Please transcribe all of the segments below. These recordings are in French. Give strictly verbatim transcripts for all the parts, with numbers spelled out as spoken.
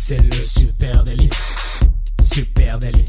C'est le super délit. Super délit.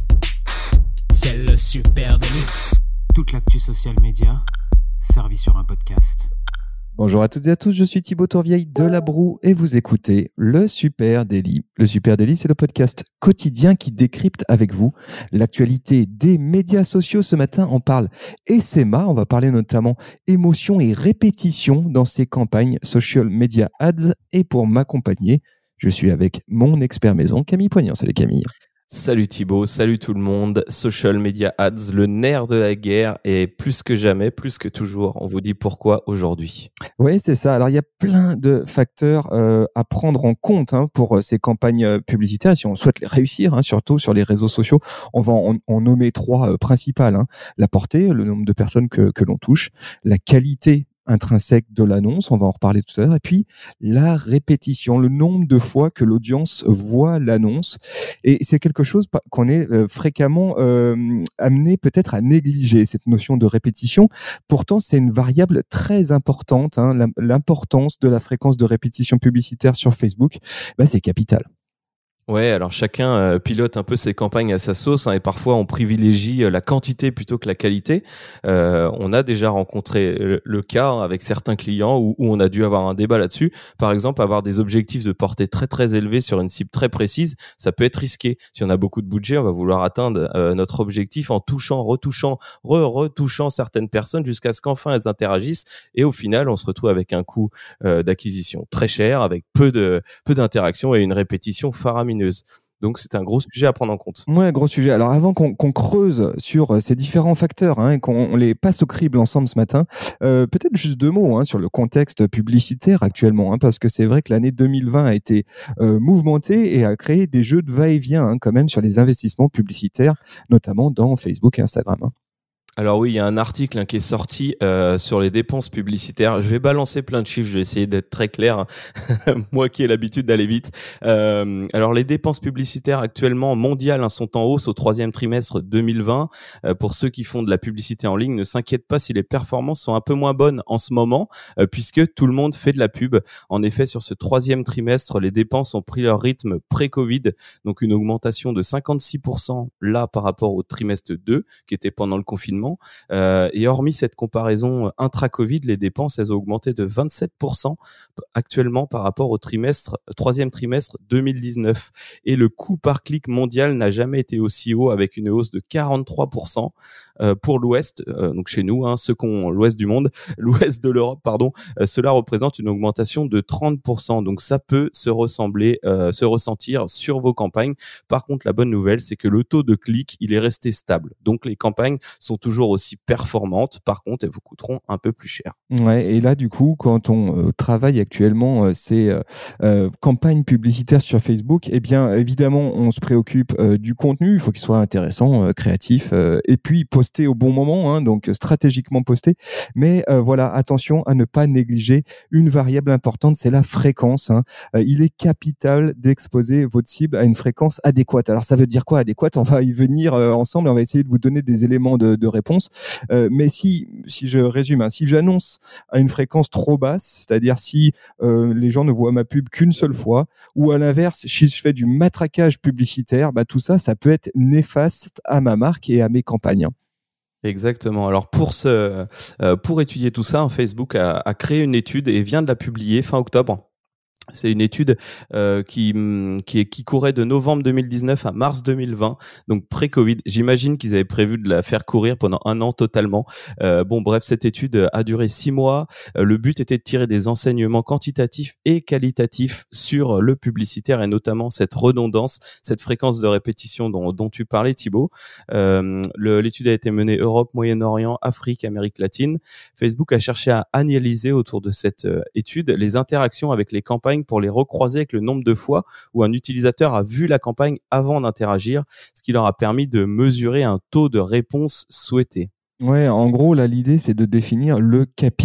C'est le super délit. Toute l'actu social média servie sur un podcast. Bonjour à toutes et à tous, je suis Thibaut Tourvieille de La Broue et vous écoutez le Super Daily. Le Super Daily, c'est le podcast quotidien qui décrypte avec vous l'actualité des médias sociaux. Ce matin, on parle S M A, on va parler notamment émotion et répétition dans ces campagnes Social Media Ads. Et pour m'accompagner, je suis avec mon expert maison, Camille Poignant. Salut Camille. Salut Thibaut, salut tout le monde. Social Media Ads, le nerf de la guerre, et plus que jamais, plus que toujours, on vous dit pourquoi aujourd'hui. Oui, c'est ça. Alors, il y a plein de facteurs euh, à prendre en compte hein, pour ces campagnes publicitaires. Et si on souhaite les réussir, hein, surtout sur les réseaux sociaux, on va en, en nommer trois euh, principales. Hein. La portée, le nombre de personnes que, que l'on touche, la qualité intrinsèque de l'annonce, on va en reparler tout à l'heure, et puis la répétition, le nombre de fois que l'audience voit l'annonce. Et c'est quelque chose qu'on est euh, fréquemment euh, amené peut-être à négliger, cette notion de répétition. Pourtant, c'est une variable très importante, hein, l'importance de la fréquence de répétition publicitaire sur Facebook, bah, c'est capital. Ouais, alors chacun euh, pilote un peu ses campagnes à sa sauce hein, et parfois on privilégie euh, la quantité plutôt que la qualité. Euh, on a déjà rencontré le, le cas hein, avec certains clients où, où on a dû avoir un débat là-dessus. Par exemple, avoir des objectifs de portée très très élevés sur une cible très précise, ça peut être risqué. Si on a beaucoup de budget, on va vouloir atteindre euh, notre objectif en touchant, retouchant, re-retouchant certaines personnes jusqu'à ce qu'enfin elles interagissent et au final on se retrouve avec un coût euh, d'acquisition très cher, avec peu de peu d'interaction et une répétition faramineuse. Donc c'est un gros sujet à prendre en compte. Ouais, gros sujet. Alors avant qu'on, qu'on creuse sur ces différents facteurs hein, et qu'on les passe au crible ensemble ce matin, euh, peut-être juste deux mots hein, sur le contexte publicitaire actuellement, hein, parce que c'est vrai que l'année deux mille vingt a été euh, mouvementée et a créé des jeux de va-et-vient hein, quand même sur les investissements publicitaires, notamment dans Facebook et Instagram. Hein. Alors oui, il y a un article hein, qui est sorti euh, sur les dépenses publicitaires. Je vais balancer plein de chiffres, je vais essayer d'être très clair, moi qui ai l'habitude d'aller vite. Euh, alors les dépenses publicitaires actuellement mondiales hein, sont en hausse au troisième trimestre deux mille vingt. Euh, pour ceux qui font de la publicité en ligne, ne s'inquiètent pas si les performances sont un peu moins bonnes en ce moment, euh, puisque tout le monde fait de la pub. En effet, sur ce troisième trimestre, les dépenses ont pris leur rythme pré-Covid, donc une augmentation de cinquante-six pour cent là par rapport au trimestre deux, qui était pendant le confinement. Euh, et hormis cette comparaison intra-Covid, les dépenses elles ont augmenté de vingt-sept pour cent actuellement par rapport au trimestre troisième trimestre deux mille dix-neuf. Et le coût par clic mondial n'a jamais été aussi haut, avec une hausse de quarante-trois pour cent euh, pour l'Ouest, euh, donc chez nous, hein, ceux qui ont l'Ouest du monde, l'Ouest de l'Europe, pardon. Euh, cela représente une augmentation de trente pour cent. Donc ça peut se ressembler, euh, se ressentir sur vos campagnes. Par contre, la bonne nouvelle, c'est que le taux de clic, il est resté stable. Donc les campagnes sont toujours aussi performantes, par contre elles vous coûteront un peu plus cher. Ouais, et là du coup quand on euh, travaille actuellement euh, ces euh, euh, campagnes publicitaires sur Facebook, eh bien évidemment on se préoccupe euh, du contenu, il faut qu'il soit intéressant, euh, créatif euh, et puis posté au bon moment, hein, donc stratégiquement posté, mais euh, voilà, attention à ne pas négliger une variable importante, c'est la fréquence, hein. Euh, il est capital d'exposer votre cible à une fréquence adéquate. Alors ça veut dire quoi adéquate? On va y venir euh, ensemble, on va essayer de vous donner des éléments de, de réponse. Euh, mais si, si je résume, hein, si j'annonce à une fréquence trop basse, c'est-à-dire si euh, les gens ne voient ma pub qu'une seule fois, ou à l'inverse, si je fais du matraquage publicitaire, bah, tout ça, ça peut être néfaste à ma marque et à mes campagnes. Exactement. Alors pour ce, euh, pour étudier tout ça, Facebook a, a créé une étude et vient de la publier fin octobre. C'est une étude euh, qui qui qui courait de novembre deux mille dix-neuf à mars deux mille vingt, donc pré-Covid. J'imagine qu'ils avaient prévu de la faire courir pendant un an totalement. Euh, bon, bref, cette étude a duré six mois. Euh, le but était de tirer des enseignements quantitatifs et qualitatifs sur le publicitaire et notamment cette redondance, cette fréquence de répétition dont dont tu parlais, Thibaut. Euh, le, l'étude a été menée Europe, Moyen-Orient, Afrique, Amérique latine. Facebook a cherché à analyser autour de cette euh, étude les interactions avec les campagnes pour les recroiser avec le nombre de fois où un utilisateur a vu la campagne avant d'interagir, ce qui leur a permis de mesurer un taux de réponse souhaité. Ouais, en gros, là, l'idée, c'est de définir le capping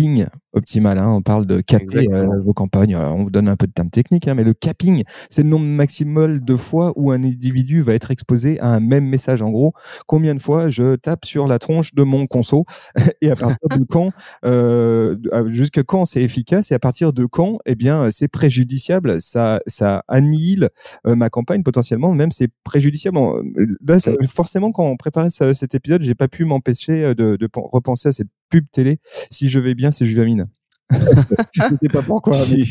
optimale. Hein. On parle de caper euh, vos campagnes. Alors, on vous donne un peu de termes techniques, hein, mais le capping, c'est le nombre maximal de fois où un individu va être exposé à un même message. En gros, combien de fois je tape sur la tronche de mon conso et à partir de quand, euh, jusqu'à quand c'est efficace et à partir de quand, eh bien, c'est préjudiciable. Ça, ça annihile euh, ma campagne potentiellement. Même c'est préjudiciable. Là, ça, forcément, quand on préparait ce, cet épisode, j'ai pas pu m'empêcher de, de repenser à cette pub télé. Si je vais bien, c'est Juvamine. Je sais pas pourquoi. Mais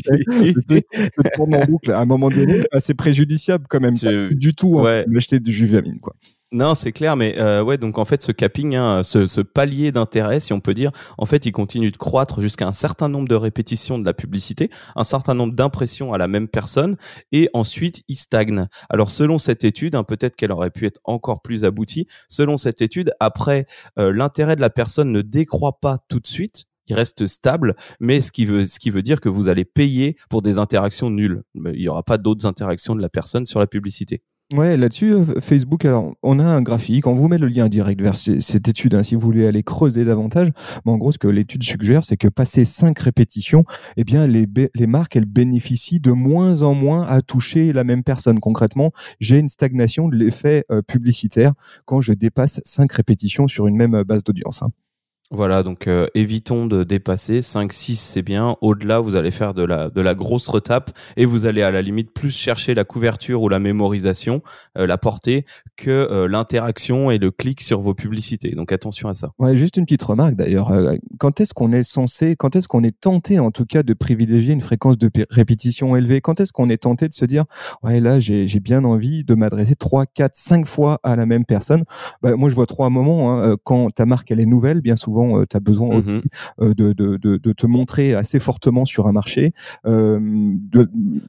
je tourne en boucle. À un moment donné, c'est préjudiciable quand même. Pas du tout ouais. hein, d'acheter du Juvamine, quoi. Non, c'est clair, mais euh, ouais, donc en fait, ce capping, hein, ce, ce palier d'intérêt, si on peut dire, en fait, il continue de croître jusqu'à un certain nombre de répétitions de la publicité, un certain nombre d'impressions à la même personne, et ensuite, il stagne. Alors, selon cette étude, hein, peut-être qu'elle aurait pu être encore plus aboutie. Selon cette étude, après, euh, l'intérêt de la personne ne décroît pas tout de suite. Il reste stable, mais ce qui veut, ce qui veut dire que vous allez payer pour des interactions nulles. Il n'y aura pas d'autres interactions de la personne sur la publicité. Ouais, là-dessus, Facebook, alors, on a un graphique, on vous met le lien direct vers c- cette étude, hein, si vous voulez aller creuser davantage. Mais en gros, ce que l'étude suggère, c'est que passé cinq répétitions, eh bien, les, bé- les marques, elles bénéficient de moins en moins à toucher la même personne. Concrètement, j'ai une stagnation de l'effet euh, publicitaire quand je dépasse cinq répétitions sur une même base d'audience, hein. Voilà, donc euh, évitons de dépasser cinq six, c'est bien. Au-delà, vous allez faire de la de la grosse retape et vous allez à la limite plus chercher la couverture ou la mémorisation, euh, la portée, que euh, l'interaction et le clic sur vos publicités. Donc attention à ça. Ouais, juste une petite remarque d'ailleurs. Euh, quand est-ce qu'on est censé, quand est-ce qu'on est tenté en tout cas de privilégier une fréquence de p- répétition élevée? Quand est-ce qu'on est tenté de se dire, ouais là j'ai j'ai bien envie de m'adresser trois, quatre, cinq fois à la même personne? Bah, moi je vois trois moments. Hein. Quand ta marque elle est nouvelle, bien souvent euh, tu as besoin aussi Mm-hmm. euh, de, de de de te montrer assez fortement sur un marché. Euh, de,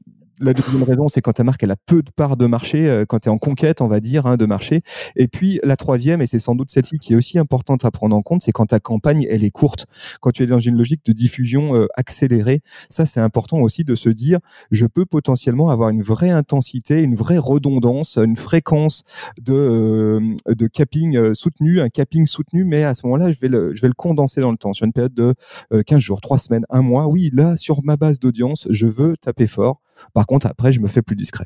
La deuxième raison, c'est quand ta marque elle a peu de parts de marché, euh, quand tu es en conquête, on va dire, hein, de marché. Et puis la troisième, et c'est sans doute celle-ci qui est aussi importante à prendre en compte, c'est quand ta campagne elle est courte, quand tu es dans une logique de diffusion euh, accélérée. Ça, c'est important aussi de se dire, je peux potentiellement avoir une vraie intensité, une vraie redondance, une fréquence de euh, de capping euh, soutenu, un capping soutenu, mais à ce moment-là, je vais le je vais le condenser dans le temps, sur une période de euh, quinze jours, trois semaines, un mois. Oui, là, sur ma base d'audience, je veux taper fort. Par contre, après, je me fais plus discret.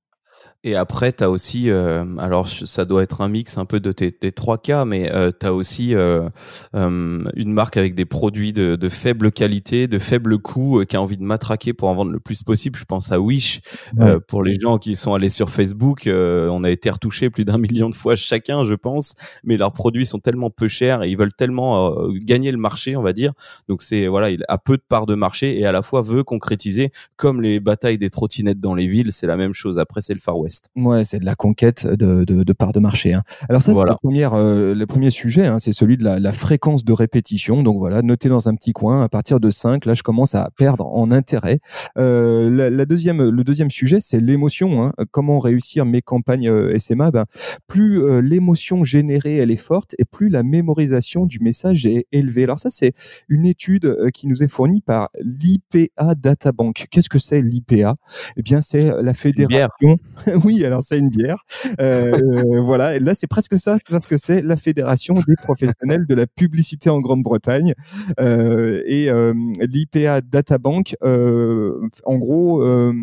Et après, tu as aussi, euh, alors ça doit être un mix un peu de tes, tes trois cas, mais euh, tu as aussi euh, euh, une marque avec des produits de, de faible qualité, de faible coût, euh, qui a envie de matraquer pour en vendre le plus possible. Je pense à Wish. Ouais. Euh, pour les gens qui sont allés sur Facebook, euh, on a été retouchés plus d'un million de fois chacun, je pense, mais leurs produits sont tellement peu chers et ils veulent tellement euh, gagner le marché, on va dire. Donc c'est voilà, il a peu de parts de marché et à la fois veut concrétiser, comme les batailles des trottinettes dans les villes, c'est la même chose. Après, c'est le Far West. Ouais, c'est de la conquête de, de, de parts de marché. Hein. Alors ça, Voilà. c'est la première, euh, le premier sujet, hein, c'est celui de la, la fréquence de répétition. Donc voilà, notez dans un petit coin, à partir de cinq, là, je commence à perdre en intérêt. Euh, la, la deuxième, le deuxième sujet, c'est l'émotion. Hein. Comment réussir mes campagnes euh, S M A? Ben, plus euh, l'émotion générée, elle est forte, et plus la mémorisation du message est élevée. Alors ça, c'est une étude euh, qui nous est fournie par l'I P A Databank. Qu'est-ce que c'est l'I P A? Eh bien, c'est la fédération... Oui, alors c'est une bière. Euh, euh, voilà, et là c'est presque ça, c'est-à-dire que c'est la Fédération des professionnels de la publicité en Grande-Bretagne. Euh, et euh, l'I P A Databank, euh, en gros, euh,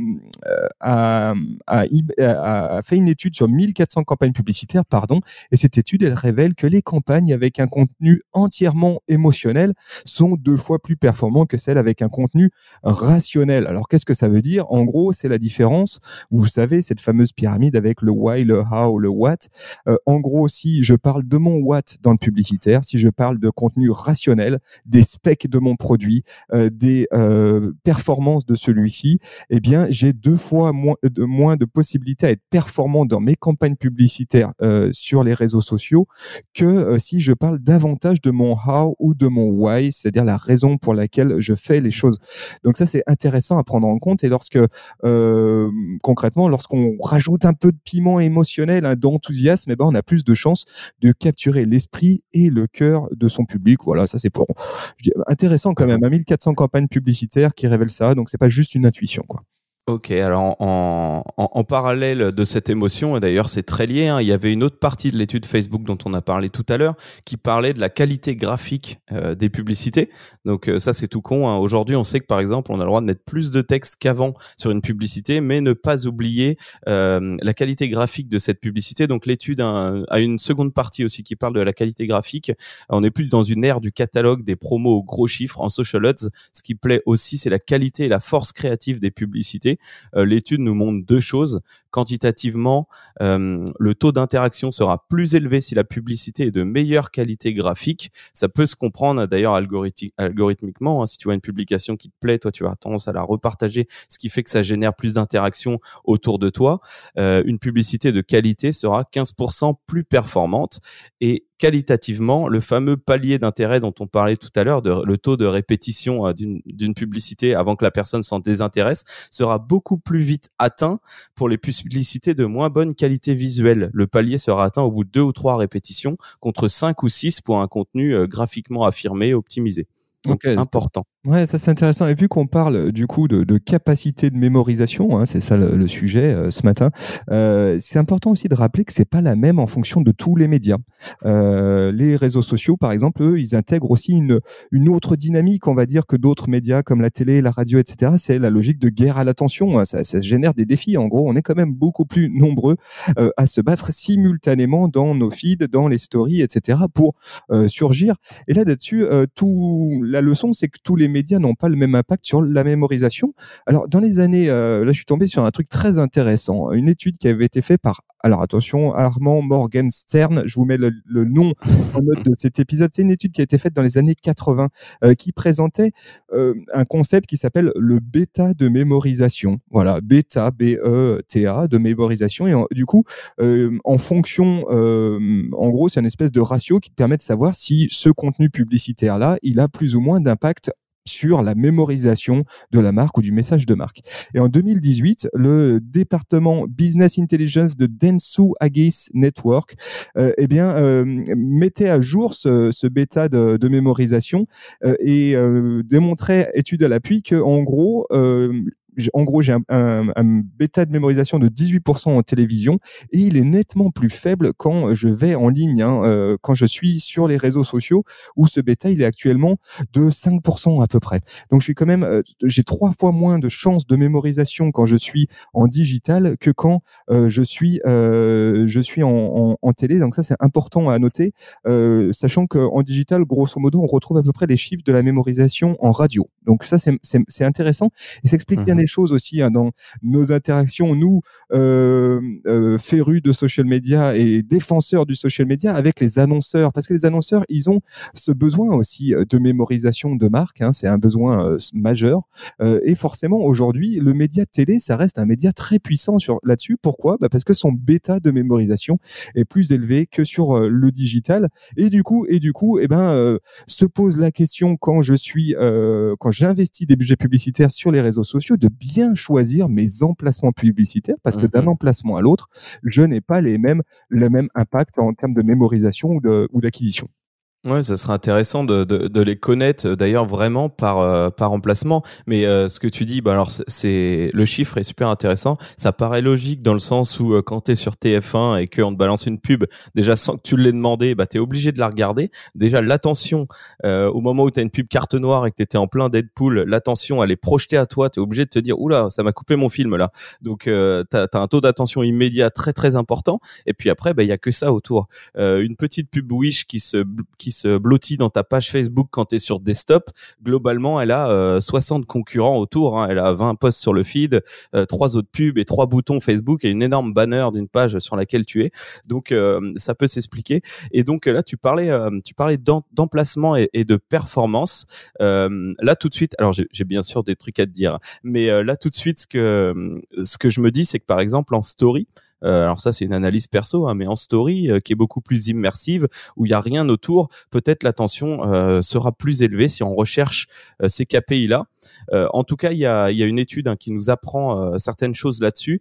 a, a, a fait une étude sur mille quatre cents campagnes publicitaires, pardon, et cette étude, elle révèle que les campagnes avec un contenu entièrement émotionnel sont deux fois plus performants que celles avec un contenu rationnel. Alors qu'est-ce que ça veut dire? En gros, c'est la différence. Vous savez, cette fameuse pyramide avec le why, le how, le what. Euh, en gros, si je parle de mon what dans le publicitaire, si je parle de contenu rationnel, des specs de mon produit, euh, des euh, performances de celui-ci, eh bien, j'ai deux fois moins de, moins de possibilités à être performant dans mes campagnes publicitaires euh, sur les réseaux sociaux que euh, si je parle davantage de mon how ou de mon why, c'est-à-dire la raison pour laquelle je fais les choses. Donc ça, c'est intéressant à prendre en compte. Et lorsque, euh, concrètement, lorsqu'on rajoute un peu de piment émotionnel, hein, d'enthousiasme, eh ben, on a plus de chances de capturer l'esprit et le cœur de son public. Voilà, ça c'est pour, je dis, intéressant quand même, à mille quatre cents campagnes publicitaires qui révèlent ça, donc c'est pas juste une intuition, quoi. Ok, alors en, en, en parallèle de cette émotion, et d'ailleurs c'est très lié, hein, il y avait une autre partie de l'étude Facebook dont on a parlé tout à l'heure, qui parlait de la qualité graphique euh, des publicités. Donc euh, ça c'est tout con, hein. Aujourd'hui on sait que par exemple on a le droit de mettre plus de texte qu'avant sur une publicité, mais ne pas oublier euh, la qualité graphique de cette publicité. Donc l'étude a, a une seconde partie aussi qui parle de la qualité graphique. On n'est plus dans une ère du catalogue, des promos aux gros chiffres en social ads. Ce qui plaît aussi c'est la qualité et la force créative des publicités. Euh, l'étude nous montre deux choses. Quantitativement, euh, le taux d'interaction sera plus élevé si la publicité est de meilleure qualité graphique. Ça peut se comprendre d'ailleurs algorithmi- algorithmiquement. Hein. Si tu vois une publication qui te plaît, toi tu vas tendance à la repartager, ce qui fait que ça génère plus d'interactions autour de toi. Euh, une publicité de qualité sera quinze pour cent plus performante et qualitativement, le fameux palier d'intérêt dont on parlait tout à l'heure, de, le taux de répétition d'une, d'une publicité avant que la personne s'en désintéresse, sera beaucoup plus vite atteint pour les publicités de moins bonne qualité visuelle. Le palier sera atteint au bout de deux ou trois répétitions, contre cinq ou six pour un contenu euh, graphiquement affirmé, optimisé. Donc, okay, important. Ouais, ça c'est intéressant. Et vu qu'on parle du coup de, de capacité de mémorisation, hein, c'est ça le, le sujet euh, ce matin, euh, c'est important aussi de rappeler que c'est pas la même en fonction de tous les médias. Euh, les réseaux sociaux, par exemple, eux, ils intègrent aussi une, une autre dynamique, on va dire, que d'autres médias comme la télé, la radio, et cetera. C'est la logique de guerre à l'attention. Ça, ça génère des défis. En gros, on est quand même beaucoup plus nombreux euh, à se battre simultanément dans nos feeds, dans les stories, et cetera pour euh, surgir. Et là, là-dessus, euh, tout la leçon, c'est que tous les médias n'ont pas le même impact sur la mémorisation. Alors, dans les années, euh, là, je suis tombé sur un truc très intéressant, une étude qui avait été faite par, alors attention, Armand Morgenstern, je vous mets le, le nom en note de cet épisode. C'est une étude qui a été faite dans les années quatre-vingts, euh, qui présentait euh, un concept qui s'appelle le bêta de mémorisation. Voilà, bêta, B E T A, de mémorisation. Et en, du coup, euh, en fonction, euh, en gros, c'est une espèce de ratio qui te permet de savoir si ce contenu publicitaire-là, il a plus ou moins d'impact sur la mémorisation de la marque ou du message de marque. Et en deux mille dix-huit, le département Business Intelligence de Dentsu Aegis Network euh, eh bien, euh, mettait à jour ce, ce bêta de, de mémorisation euh, et euh, démontrait, étude à l'appui, que en gros, euh, En gros, j'ai un, un, un bêta de mémorisation de dix-huit pour cent en télévision et il est nettement plus faible quand je vais en ligne, hein, euh, quand je suis sur les réseaux sociaux où ce bêta, il est actuellement de cinq pour cent à peu près. Donc, je suis quand même, euh, j'ai trois fois moins de chances de mémorisation quand je suis en digital que quand euh, je suis, euh, je suis en, en, en télé. Donc, ça, c'est important à noter, euh, sachant qu'en digital, grosso modo, on retrouve à peu près les chiffres de la mémorisation en radio. Donc, ça, c'est, c'est, c'est intéressant et ça explique mmh. bien les choses aussi hein, dans nos interactions, nous euh, euh, férus de social media et défenseurs du social media avec les annonceurs, parce que les annonceurs ils ont ce besoin aussi de mémorisation de marque, hein, c'est un besoin euh, majeur euh, et forcément aujourd'hui le média télé ça reste un média très puissant sur là-dessus. Pourquoi ? Bah parce que son bêta de mémorisation est plus élevé que sur euh, le digital et du coup et du coup eh ben euh, se pose la question quand je suis euh, quand j'investis des budgets publicitaires sur les réseaux sociaux de bien choisir mes emplacements publicitaires parce que d'un emplacement à l'autre, je n'ai pas les mêmes, le même impact en termes de mémorisation ou, de, ou d'acquisition. Ouais, ça serait intéressant de, de, de les connaître d'ailleurs vraiment par euh, par emplacement. Mais euh, ce que tu dis, bah alors c'est le chiffre est super intéressant. Ça paraît logique dans le sens où euh, quand t'es sur T F un et qu'on te balance une pub, déjà sans que tu l'aies demandé, bah t'es obligé de la regarder. Déjà l'attention euh, au moment où t'as une pub carte noire et que t'étais en plein Deadpool, l'attention elle est projetée à toi. T'es obligé de te dire oula, ça m'a coupé mon film là. Donc euh, t'as t'as un taux d'attention immédiat très très important. Et puis après, bah il y a que ça autour. Euh, une petite pub Wish qui se qui se blottit dans ta page Facebook quand tu es sur desktop, globalement, elle a euh, soixante concurrents autour. Hein. Elle a vingt posts sur le feed, euh, trois autres pubs et trois boutons Facebook et une énorme banner d'une page sur laquelle tu es. Donc, euh, ça peut s'expliquer. Et donc, là, tu parlais, euh, tu parlais d'em- d'emplacement et, et de performance. Euh, là, tout de suite, alors j'ai, j'ai bien sûr des trucs à te dire, mais euh, là, tout de suite, ce que, ce que je me dis, c'est que par exemple, en story, Euh, alors ça c'est une analyse perso, hein, mais en story euh, qui est beaucoup plus immersive, où il y a rien autour, peut-être l'attention euh, sera plus élevée si on recherche euh, ces K P I là. Euh, en tout cas, il y a, il y a une étude hein, qui nous apprend euh, certaines choses là-dessus.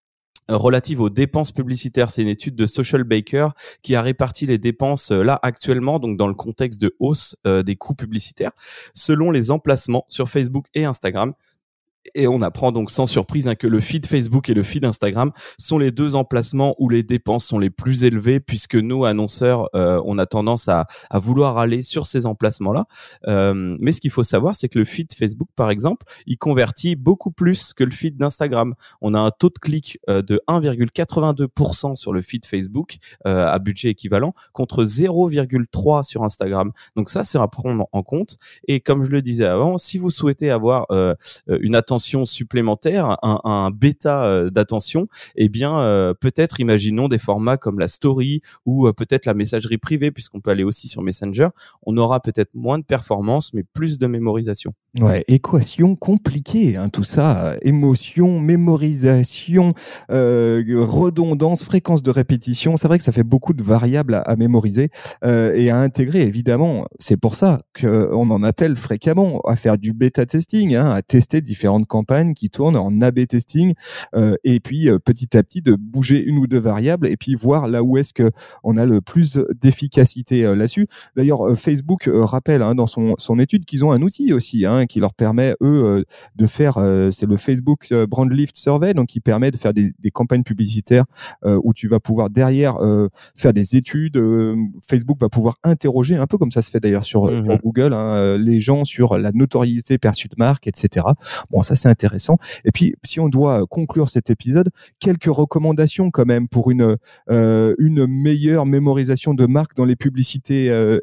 Relative aux dépenses publicitaires, c'est une étude de Social Baker qui a réparti les dépenses euh, là actuellement, donc dans le contexte de hausse euh, des coûts publicitaires, selon les emplacements sur Facebook et Instagram. Et on apprend donc sans surprise hein, que le feed Facebook et le feed Instagram sont les deux emplacements où les dépenses sont les plus élevées, puisque nous, annonceurs, euh, on a tendance à, à vouloir aller sur ces emplacements-là. Euh, mais ce qu'il faut savoir, c'est que le feed Facebook, par exemple, il convertit beaucoup plus que le feed d'Instagram. On a un taux de clic euh, de un virgule quatre-vingt-deux pour cent sur le feed Facebook euh, à budget équivalent, contre zéro virgule trois sur Instagram. Donc ça, c'est à prendre en compte. Et comme je le disais avant, si vous souhaitez avoir euh, une attention supplémentaire, un, un bêta euh, d'attention, eh bien euh, peut-être imaginons des formats comme la story ou euh, peut-être la messagerie privée, puisqu'on peut aller aussi sur Messenger. On aura peut-être moins de performance, mais plus de mémorisation. Ouais, équation compliquée, hein, tout ça, émotion, mémorisation, euh, redondance, fréquence de répétition. C'est vrai que ça fait beaucoup de variables à, à mémoriser euh, et à intégrer. Évidemment, c'est pour ça qu'on en appelle fréquemment à faire du bêta testing, hein, à tester différentes campagnes qui tournent en A B testing euh, et puis euh, petit à petit de bouger une ou deux variables et puis voir là où est-ce que on a le plus d'efficacité euh, là-dessus. D'ailleurs, euh, Facebook euh, rappelle hein, dans son, son étude qu'ils ont un outil aussi hein, qui leur permet eux euh, de faire, euh, c'est le Facebook Brand Lift Survey, donc qui permet de faire des, des campagnes publicitaires euh, où tu vas pouvoir derrière euh, faire des études. Euh, Facebook va pouvoir interroger, un peu comme ça se fait d'ailleurs sur, mmh. sur Google, hein, les gens sur la notoriété perçue de marque, et cetera. Bon, ça c'est intéressant. Et puis, si on doit conclure cet épisode, quelques recommandations quand même pour une euh, une meilleure mémorisation de marque dans les publicités euh,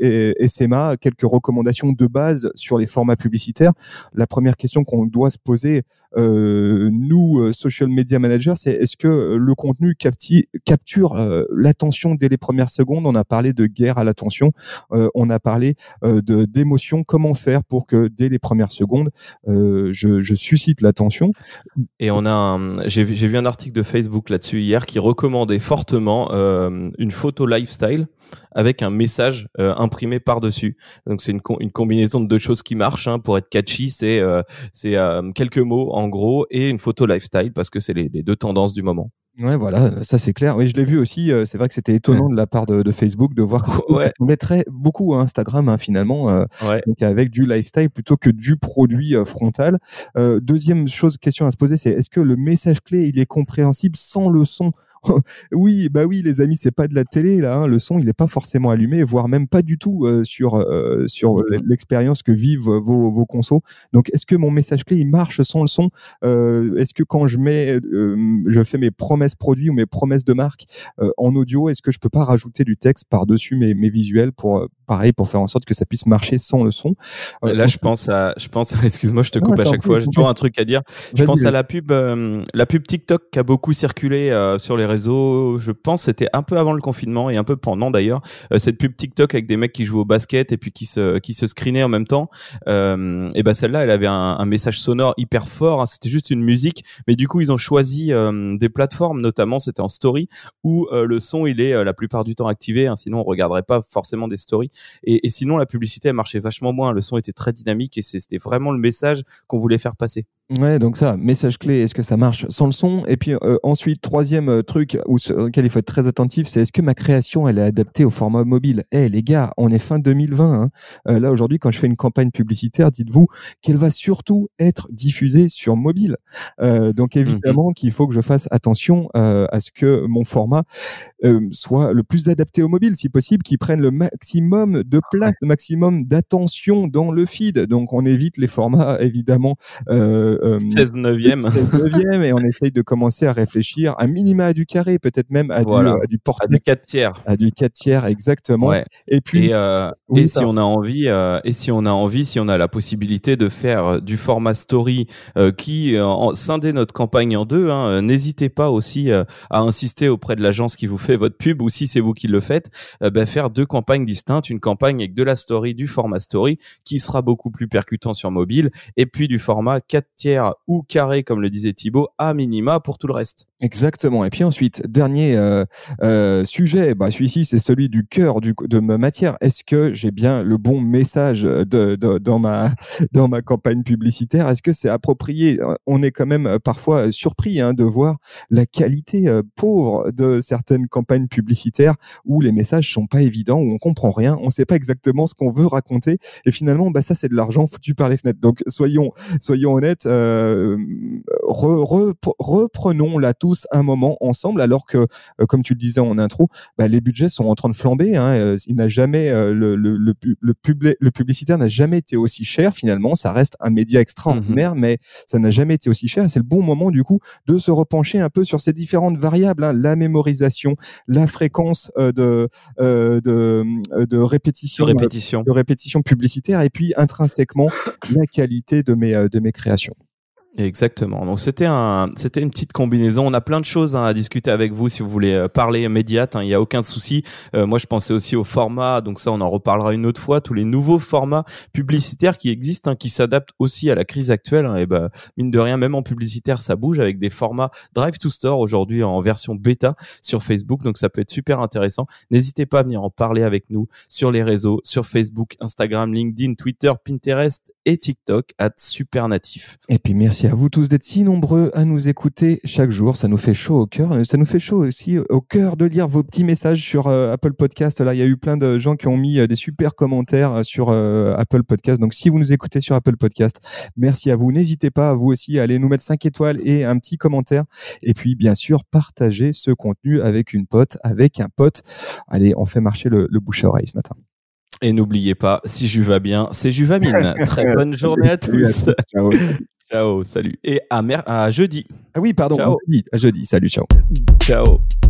S M A, quelques recommandations de base sur les formats publicitaires. La première question qu'on doit se poser, euh, nous, social media managers, c'est est-ce que le contenu capti- capture euh, l'attention dès les premières secondes? On a parlé de guerre à l'attention, euh, on a parlé euh, de d'émotion. Comment faire pour que dès les premières secondes, euh, je, je suscite l'attention? Et on a, un, j'ai, j'ai vu un article de Facebook là-dessus hier qui recommandait fortement euh, une photo lifestyle avec un message euh, imprimé par-dessus. Donc c'est une, une combinaison de deux choses qui marchent hein, pour être catchy. C'est, euh, c'est euh, quelques mots en gros et une photo lifestyle parce que c'est les, les deux tendances du moment. Ouais, voilà, ça c'est clair. Oui, je l'ai vu aussi. Euh, c'est vrai que c'était étonnant de la part de, de Facebook de voir qu'on ouais. mettrait beaucoup à Instagram hein, finalement, euh, ouais. donc avec du lifestyle plutôt que du produit euh, frontal. Euh, deuxième chose, question à se poser, c'est est-ce que le message clé il est compréhensible sans le son? Oui, bah oui, les amis, c'est pas de la télé là. Hein, le son, il est pas forcément allumé, voire même pas du tout euh, sur euh, sur mmh. l'expérience que vivent vos vos consos. Donc, est-ce que mon message clé il marche sans le son? euh, Est-ce que quand je mets, euh, je fais mes promesses produits ou mes promesses de marque euh, en audio, est-ce que je peux pas rajouter du texte par dessus mes mes visuels pour euh, pareil pour faire en sorte que ça puisse marcher sans le son? euh, Là, je pense à, je pense, excuse-moi, je te coupe non, à chaque fois. J'ai toujours un truc à dire. Je pense à la pub, euh, la pub TikTok qui a beaucoup circulé euh, sur les réseaux, je pense c'était un peu avant le confinement et un peu pendant d'ailleurs, euh, cette pub TikTok avec des mecs qui jouent au basket et puis qui se qui se screenaient en même temps. Euh, et ben celle-là, elle avait un, un message sonore hyper fort. Hein, c'était juste une musique, mais du coup ils ont choisi euh, des plateformes, notamment c'était en story où euh, le son il est euh, la plupart du temps activé. Hein, sinon on regarderait pas forcément des stories. Et, et sinon la publicité elle marchait vachement moins. Le son était très dynamique et c'était vraiment le message qu'on voulait faire passer. Ouais, donc ça, message clé, est-ce que ça marche sans le son? Et puis euh, ensuite, troisième euh, truc où, sur lequel il faut être très attentif, c'est est-ce que ma création, elle est adaptée au format mobile? Eh hey, les gars, on est fin deux mille vingt. Hein. Euh, là, aujourd'hui, quand je fais une campagne publicitaire, dites-vous qu'elle va surtout être diffusée sur mobile. Euh, donc évidemment mm-hmm. qu'il faut que je fasse attention euh, à ce que mon format euh, soit le plus adapté au mobile, si possible, qu'il prenne le maximum de place, le maximum d'attention dans le feed. Donc on évite les formats, évidemment, euh, Euh, seize neuvième et on essaye de commencer à réfléchir un minima à du carré, peut-être même à, voilà. du, à du portrait, à du quatre tiers, à du quatre tiers exactement. Ouais. Et puis et, euh, oui, et si on a envie, euh, et si on a envie, si on a la possibilité de faire du format story euh, qui euh, en, scinder notre campagne en deux, hein, n'hésitez pas aussi euh, à insister auprès de l'agence qui vous fait votre pub ou si c'est vous qui le faites, euh, bah, faire deux campagnes distinctes, une campagne avec de la story, du format story qui sera beaucoup plus percutant sur mobile, et puis du format quatre tiers ou carré comme le disait Thibaut à minima pour tout le reste. Exactement. Et puis ensuite, dernier euh, euh, sujet, bah celui-ci c'est celui du cœur du, de ma matière. Est-ce que j'ai bien le bon message de, de, dans ma dans ma campagne publicitaire? Est-ce que c'est approprié? On est quand même parfois surpris hein, de voir la qualité euh, pauvre de certaines campagnes publicitaires où les messages sont pas évidents, où on comprend rien, on sait pas exactement ce qu'on veut raconter et finalement bah ça c'est de l'argent foutu par les fenêtres. Donc soyons soyons honnêtes. euh, re, re, reprenons-la tous un moment ensemble, alors que, euh, comme tu le disais en intro, bah, les budgets sont en train de flamber. Hein. Il n'a jamais euh, le, le, le, le, publi- le publicitaire n'a jamais été aussi cher. Finalement, ça reste un média extraordinaire, mmh. mais ça n'a jamais été aussi cher. C'est le bon moment du coup de se repencher un peu sur ces différentes variables, hein, la mémorisation, la fréquence euh, de, euh, de de répétition, de répétition, de répétition publicitaire, et puis intrinsèquement la qualité de mes de mes créations. Exactement. Donc c'était un, c'était une petite combinaison. On a plein de choses hein, à discuter avec vous si vous voulez parler médiat. Il hein, y a aucun souci. Euh, moi, je pensais aussi au format. Donc ça, on en reparlera une autre fois. Tous les nouveaux formats publicitaires qui existent, hein, qui s'adaptent aussi à la crise actuelle. Hein, et ben mine de rien, même en publicitaire, ça bouge avec des formats Drive to Store aujourd'hui en version bêta sur Facebook. Donc ça peut être super intéressant. N'hésitez pas à venir en parler avec nous sur les réseaux, sur Facebook, Instagram, LinkedIn, Twitter, Pinterest et TikTok à Supernatif. Et puis merci à vous tous d'être si nombreux à nous écouter chaque jour. Ça nous fait chaud au cœur. Ça nous fait chaud aussi au cœur de lire vos petits messages sur euh, Apple Podcast. Là, il y a eu plein de gens qui ont mis euh, des super commentaires sur euh, Apple Podcast. Donc, si vous nous écoutez sur Apple Podcast, merci à vous. N'hésitez pas à vous aussi à aller nous mettre cinq étoiles et un petit commentaire. Et puis, bien sûr, partagez ce contenu avec une pote, avec un pote. Allez, on fait marcher le, le bouche à oreille ce matin. Et n'oubliez pas, si Jules va bien, c'est Juvamine. Très bonne journée à tous. Ciao. Ciao, salut. Et à, mer- à jeudi. Ah oui, pardon. Ciao. À jeudi. Salut, ciao. Ciao.